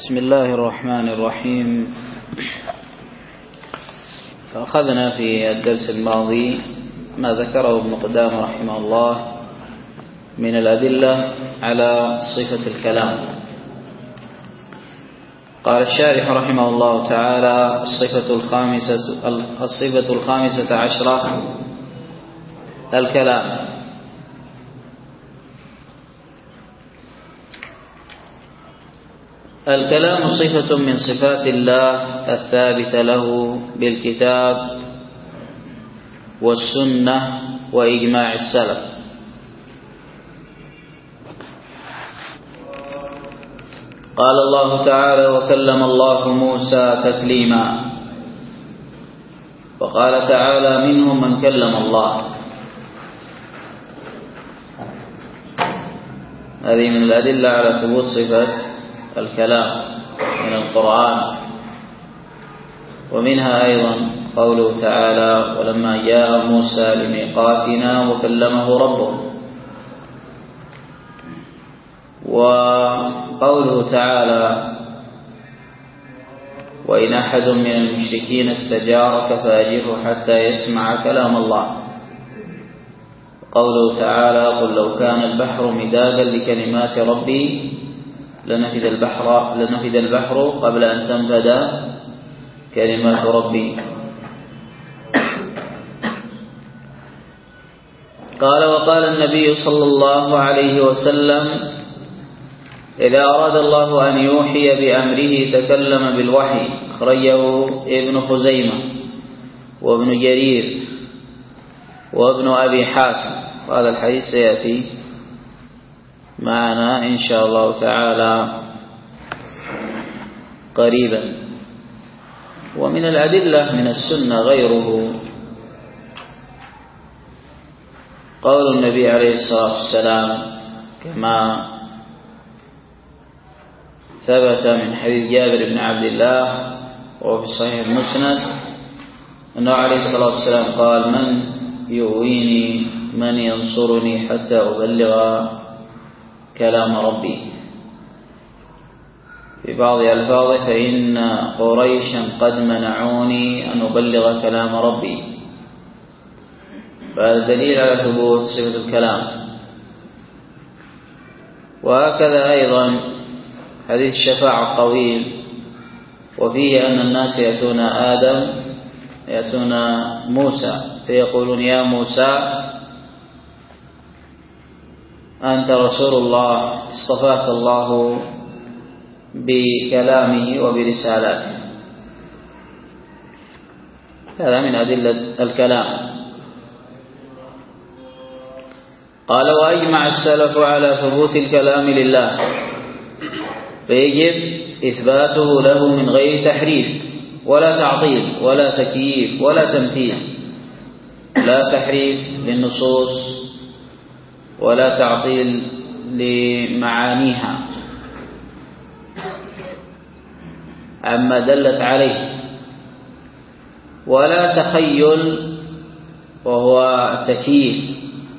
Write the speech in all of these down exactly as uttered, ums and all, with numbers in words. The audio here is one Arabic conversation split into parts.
بسم الله الرحمن الرحيم. أخذنا في الدرس الماضي ما ذكره ابن قدامة رحمه الله من الأدلة على صفة الكلام. قال الشارح رحمه الله تعالى: الصفة الخامسة الصفة الخامسة عشرة الكلام. الكلام صفة من صفات الله الثابتة له بالكتاب والسنة وإجماع السلف. قال الله تعالى: وكلم الله موسى تكليما. وقال تعالى: منهم من كلم الله. هذه من الأدلة على ثبوت صفة الكلام من القرآن. ومنها أيضا قوله تعالى: ولما جاء موسى لميقاتنا وكلمه ربه. وقوله تعالى: وإن أحد من المشركين استجارك فأجره حتى يسمع كلام الله. قوله تعالى: قل لو كان البحر مدادا لكلمات ربي لنفد البحر لنفد البحر قبل أن تنفد كلمات ربي. قال: وقال النبي صلى الله عليه وسلم: إذا أراد الله أن يوحي بأمره تكلم بالوحي. أخرجه ابن خزيمة وابن جرير وابن أبي حاتم. وهذا الحديث سيأتي معنا إن شاء الله تعالى قريبا. ومن الأدلة من السنة غيره قول النبي عليه الصلاة والسلام كما ثبت من حديث جابر بن عبد الله وفي صحيح المسند أنه عليه الصلاة والسلام قال: من يؤويني من ينصرني حتى أبلغ كلام ربي. في بعض ألفاظه: فإن قريشا قد منعوني أن أبلغ كلام ربي. فهذا دليل على ثبوت صفة الكلام. وهكذا أيضا حديث الشفاعة الطويل، وفيه أن الناس يأتون آدم يأتون موسى فيقولون: يا موسى أنت رسول الله اصطفاك الله بكلامه وبرسالاته. هذا من أدلة الكلام. قال: وأجمع السلف على ثبوت الكلام لله، فيجب إثباته له من غير تحريف ولا تعطيل ولا تكييف ولا تمثيل. لا تحريف للنصوص ولا تعطيل لمعانيها عما دلت عليه، ولا تخيل وهو تكييف،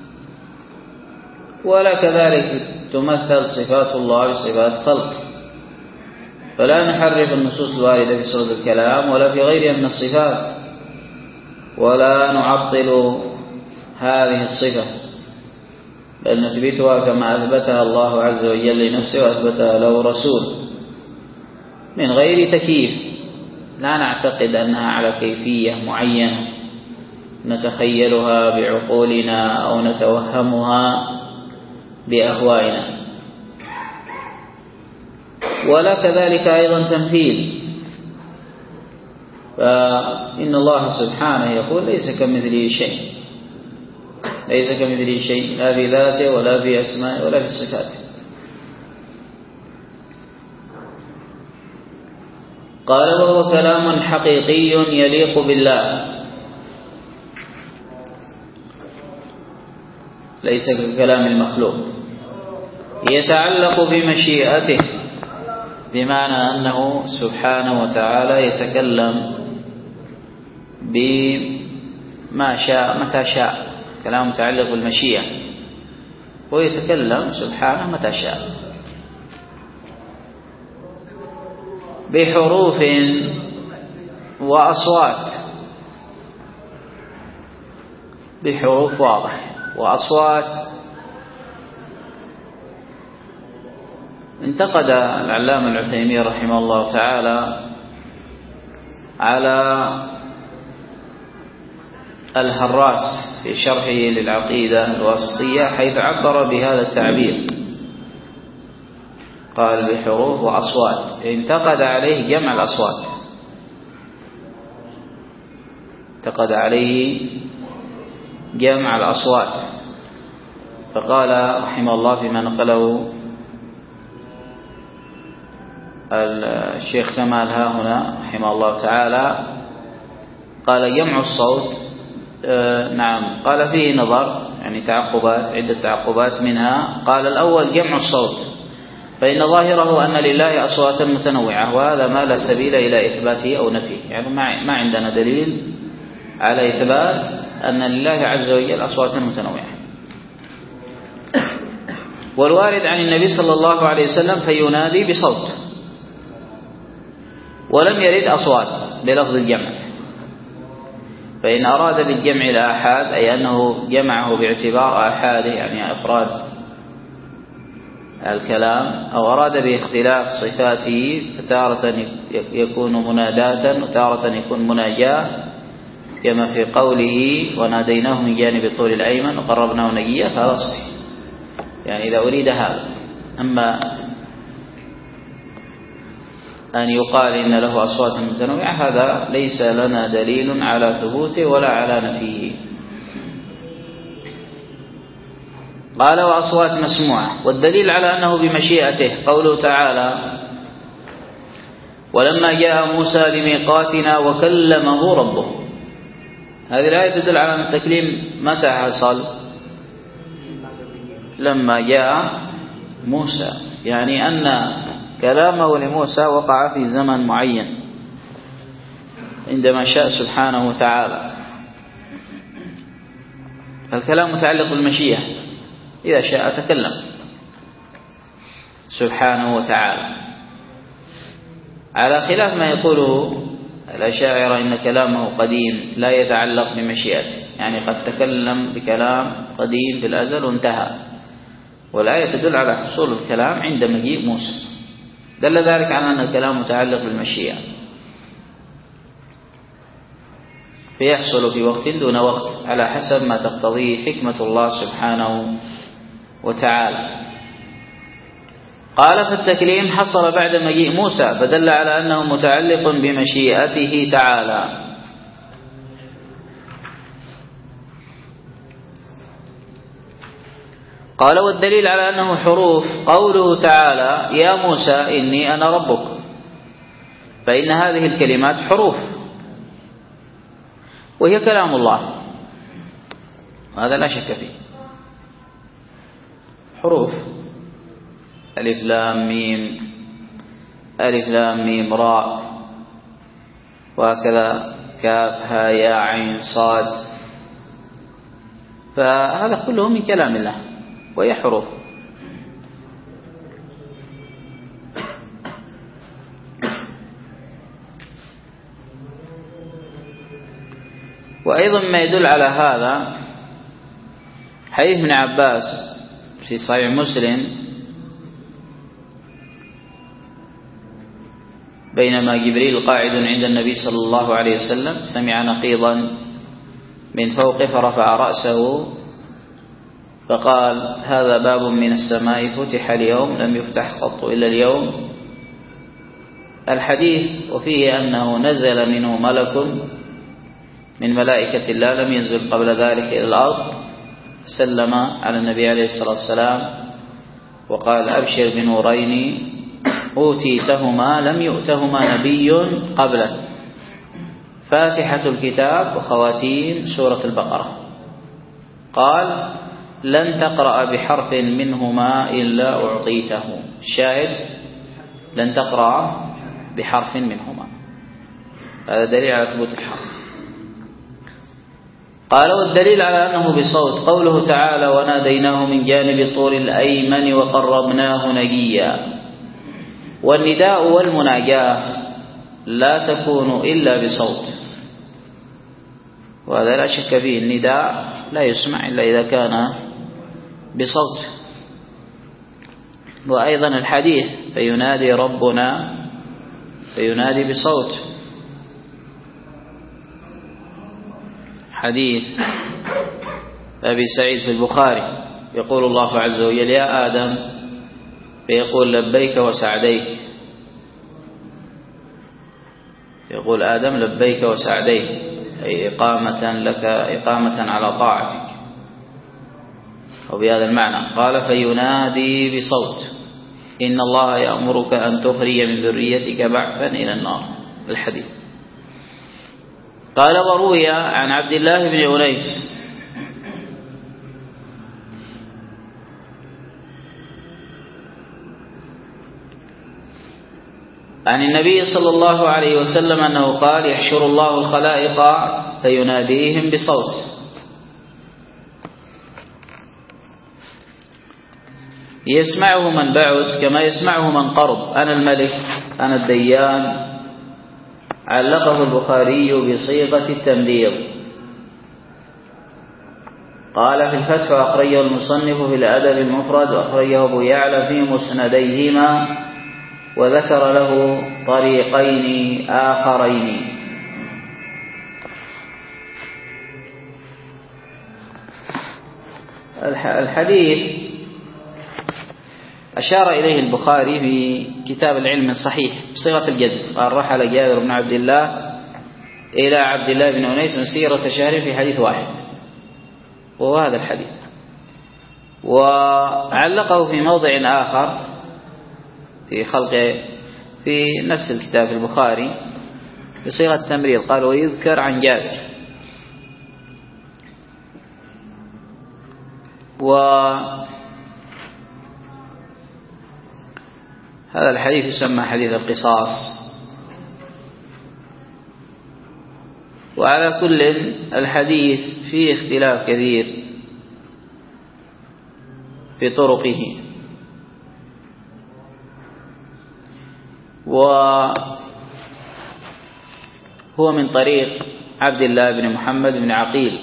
ولا كذلك تمثل صفات الله بصفات خلق. فلا نحرف النصوص الواردة في صفة الكلام ولا في غيرها من الصفات، ولا نعطل هذه الصفة، بل نثبتها كما أثبتها الله عز وجل لنفسه وأثبتها له رسول من غير تكييف. لا نعتقد أنها على كيفية معينة نتخيلها بعقولنا أو نتوهمها بأهوائنا، ولا كذلك أيضا تمثيل. فإن الله سبحانه يقول: ليس كمثله شيء، ليس كمثله شيء، لا في ذاته ولا في أسمائه ولا في صفاته. قال: وهو كلام حقيقي يليق بالله، ليس ككلام المخلوق، يتعلق بمشيئته، بمعنى أنه سبحانه وتعالى يتكلم بما شاء متى شاء. كلام متعلق بالمشيئة، ويتكلم سبحانه متى شاء. بحروف وأصوات، بحروف واضح وأصوات. انتقد العلامة العثيمين رحمه الله تعالى على الهراس في شرحه للعقيدة الواسطية حيث عبر بهذا التعبير، قال بحروف وأصوات، انتقد عليه جمع الأصوات، انتقد عليه جمع الأصوات، فقال رحمه الله فيما نقله الشيخ كمال ها هنا رحمه الله تعالى، قال جمع الصوت آه نعم، قال فيه نظر، يعني تعقبات، عدة تعقبات، منها قال الأول جمع الصوت، فإن ظاهره أن لله أصواتا متنوعة، وهذا ما لا سبيل إلى إثباته أو نفيه، يعني ما عندنا دليل على إثبات أن لله عز وجل أصواتا متنوعة. والوارد عن النبي صلى الله عليه وسلم فينادي بصوت، ولم يرد أصوات بلفظ الجمع، فإن أراد بالجمع الآحاد أي أنه جمعه باعتبار آحاده يعني أفراد الكلام، أو أراد باختلاف صفاته فتارة يكون مناداة وتارة يكون مناجاة، كما في قوله وناديناه من جانب الطور الأيمن وقربناه نجيا، فهذا صحيح يعني إذا أريد هذا. أما أن يقال إن له أصوات متنوعة هذا ليس لنا دليل على ثبوته ولا على نفيه. قال وأصوات مسموعة، والدليل على أنه بمشيئته قوله تعالى ولما جاء موسى لميقاتنا وكلمه ربه. هذه الآية تدل على أن التكليم متى حصل؟ لما جاء موسى، يعني أن كلامه لموسى وقع في زمن معين عندما شاء سبحانه وتعالى. الكلام متعلق بالمشيئة، إذا شاء تكلم سبحانه وتعالى، على خلاف ما يقوله الأشاعرة إن كلامه قديم لا يتعلق بمشيئته، يعني قد تكلم بكلام قديم في الأزل وانتهى، والآية تدل على حصول الكلام عند مجيء موسى، دل ذلك على أن الكلام متعلق بالمشيئة، فيحصل في وقت دون وقت على حسب ما تقتضيه حكمة الله سبحانه وتعالى. قال فالتكليم حصل بعد مجيء موسى، فدل على أنه متعلق بمشيئته تعالى. قال والدليل على أنه حروف قوله تعالى يا موسى إني أنا ربك، فإن هذه الكلمات حروف وهي كلام الله، وهذا لا شك فيه، حروف ألف لام ميم، ألف لام ميم راء، وهكذا كاف ها يا عين صاد، فهذا كله من كلام الله وهي حروف. وأيضا ما يدل على هذا حديث ابن عباس في صحيح مسلم، بينما جبريل قاعد عند النبي صلى الله عليه وسلم سمع نقيضا من فوقه فرفع رأسه فقال هذا باب من السماء فتح اليوم لم يفتح قط إلا اليوم. الحديث وفيه أنه نزل منه ملك من ملائكة الله لم ينزل قبل ذلك إلى الأرض، سلم على النبي عليه الصلاة والسلام وقال أبشر بنورين أوتيتهما لم يؤتهما نبي قبلك، فاتحة الكتاب وخواتيم سورة البقرة. قال لن تقرأ بحرف منهما إلا أعطيته، الشاهد لن تقرأ بحرف منهما، هذا دليل على ثبوت الحرف. قال والدليل على أنه بصوت قوله تعالى وناديناه من جانب الطور الأيمن وقربناه نجيا، والنداء والمناجاة لا تكون إلا بصوت، وهذا لا شك فيه. النداء لا يسمع إلا إذا كان بصوت. وأيضا الحديث فينادي ربنا فينادي بصوت، حديث أبي سعيد في البخاري يقول الله عز وجل يا آدم فيقول لبيك وسعديك، يقول آدم لبيك وسعديك، أي إقامة لك إقامة على طاعتك، وبهذا المعنى قال فينادي بصوت إن الله يأمرك أن تخرج من ذريتك بعثا إلى النار، الحديث. قال وروي عن عبد الله بن أنيس عن النبي صلى الله عليه وسلم أنه قال يحشر الله الخلائق فيناديهم بصوت، يسمعه من بعد كما يسمعه من قرب، أنا الملك أنا الديان. علقه البخاري بصيغة التمريض. قال في الفتح وأخرجه المصنف في الأدب المفرد وأخرجه أبو يعلى في مسنديهما وذكر له طريقين آخرين. الحديث أشار إليه البخاري في كتاب العلم الصحيح بصيغة الجزم، قال رحل جابر بن عبد الله إلى عبد الله بن أنيس مسيرة شهر في حديث واحد، وهو هذا الحديث. وعلقه في موضع آخر في خلقه في نفس الكتاب البخاري بصيغة التمريض، قال ويذكر عن جابر. وهذا الحديث يسمى حديث القصاص. وعلى كل الحديث فيه اختلاف كثير في طرقه، وهو من طريق عبد الله بن محمد بن عقيل،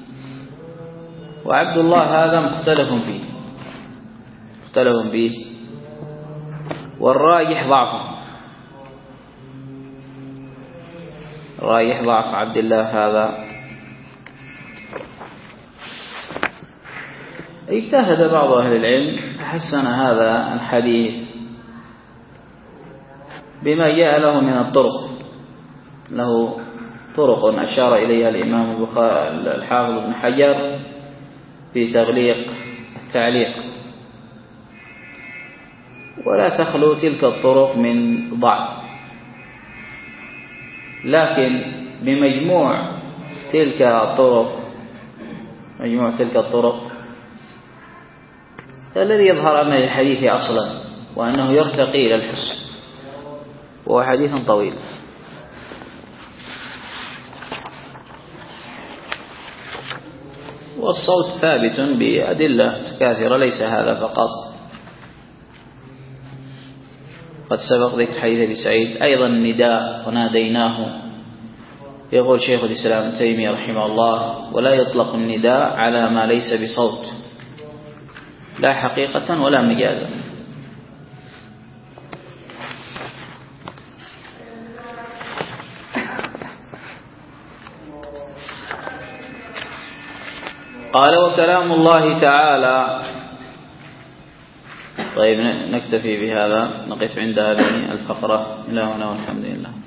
وعبد الله هذا مختلف فيه مختلف فيه والراجح ضعفه، راجح ضعف عبد الله هذا. اجتهد بعض أهل العلم فحسن هذا الحديث بما جاء له من الطرق، له طرق أشار إليها الإمام البخاري الحافظ ابن حجر في تغليق التعليق، ولا تخلو تلك الطرق من ضعف، لكن بمجموع تلك الطرق مجموع تلك الطرق الذي يظهر أن الحديث أصلا وأنه يرتقي إلى الحسن، وهو حديث طويل. والصوت ثابت بأدلة كثيرة، ليس هذا فقط، قد سبق ذكر حديث أبي سعيد. أيضا النداء وناديناه، يقول شيخ الإسلام ابن تيمية رحمه الله ولا يطلق النداء على ما ليس بصوت، لا حقيقة ولا مجازا. قال وكلام الله تعالى. طيب نكتفي بهذا، نقف عند هذه الفقرة. إلى هنا والحمد لله.